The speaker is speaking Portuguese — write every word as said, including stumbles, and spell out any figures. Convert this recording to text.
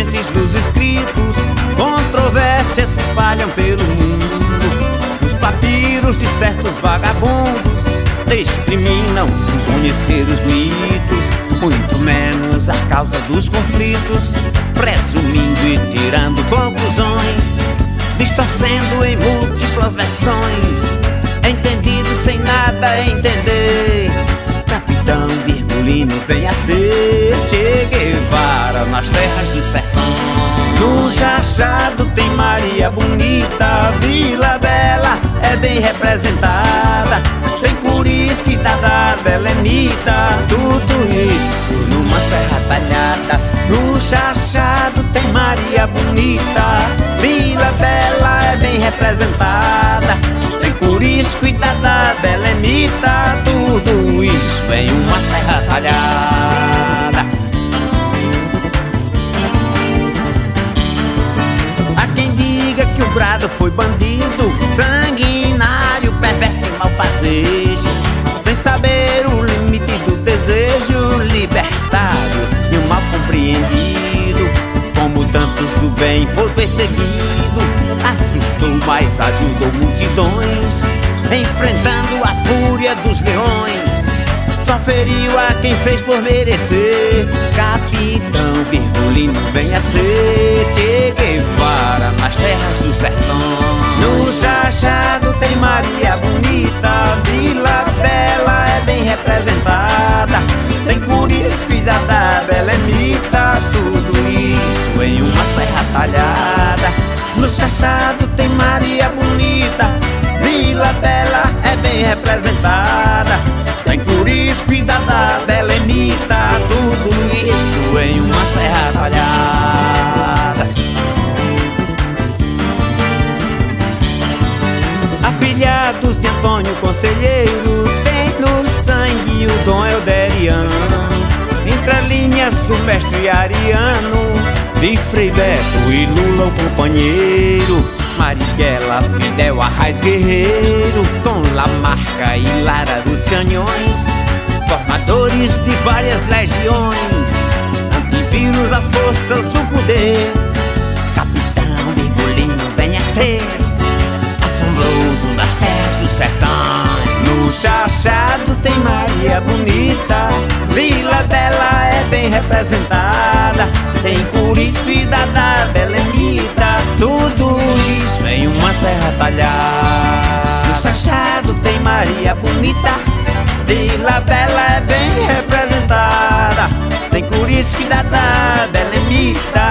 urgentes dos escritos, controvérsias se espalham pelo mundo. Os papiros de certos vagabundos discriminam sem conhecer os mitos, muito menos a causa dos conflitos, presumindo e tirando conclusões, distorcendo em múltiplas versões, entendido sem nada entender. Capitão Virgulino vem a ser Che Guevara nas terras do sertão. No Chachado tem Maria Bonita, Vila Bela é bem representada, tem Curisco e Dadá, Belemita, tudo isso numa serra talhada. No Chachado tem Maria Bonita, Vila Bela é bem representada, tem Curisco e Dadá, Belemita, tudo isso em uma serra talhada. Há quem diga que o brado foi bandido, sanguinário, perverso e malfazejo, sem saber o limite do desejo libertário e o mal compreendido. Como tantos do bem foi perseguido, assustou, mas ajudou multidões, enfrentando a fúria dos leões, só feriu a quem fez por merecer. Capitão Virgulino vem a ser Che Guevara nas terras do sertão. No Chachado tem Maria Bonita, Vila Bela é bem representada, tem Curisco e Dadá, Belemita, tudo isso em uma serra talhada. No Chachado tem Maria Bonita, Vila Bela é bem representada, tem Curisco e Dadá, Belemita, tudo isso em uma serra talhada. Afilhados de Antônio Conselheiro, tem no sangue o dom elderiano, entre linhas do mestre Ariano, de Frei Beto e Lula o companheiro, Marighella, Fidel, Arraiz Guerreiro, com Lamarca e Lara dos Canhões, formadores de várias legiões, antivírus às forças do poder. Capitão Virgulino vem a ser assombroso nas terras do sertão. No Chachado tem Maria Bonita, Vila Bela é bem representada, tem Curisco e Dadá, Belemita, tudo isso em uma serra talhada. No Chachado tem Maria Bonita, Vila Bela é bem representada, tem Curisco e Dadá, Belemita,